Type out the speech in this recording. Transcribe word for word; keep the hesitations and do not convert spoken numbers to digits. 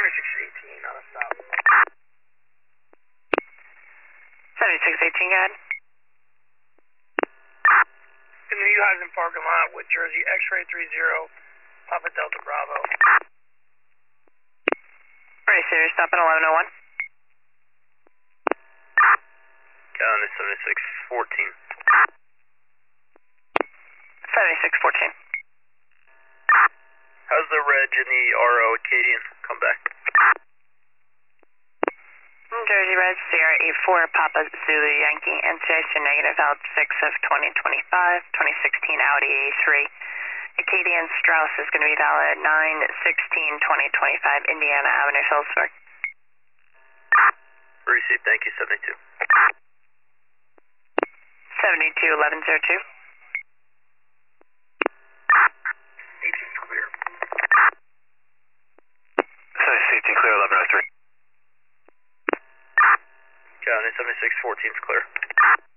seventy-six eighteen on a stop. seventy-six eighteen, go ahead. In the New Housing parking lot with Jersey X-ray three zero, Papa Delta Bravo. Very serious, stop at eleven oh one. County seventy-six fourteen. seventy-six fourteen. How's the reg in the R O Acadian? Come back. Jersey Red, Sierra eight four, Papa Zulu Yankee, N C I C negative, out six of twenty twenty-five, twenty sixteen Audi A three. Acadian Strauss is going to be valid nine sixteen twenty twenty-five, Indiana Avenue, Phillipsburg. Received, thank you, seventy-two. seventy-two eleven oh two. eighteen's clear. seventy-six eighteen clear, eleven oh three. County seventy-six fourteen is clear.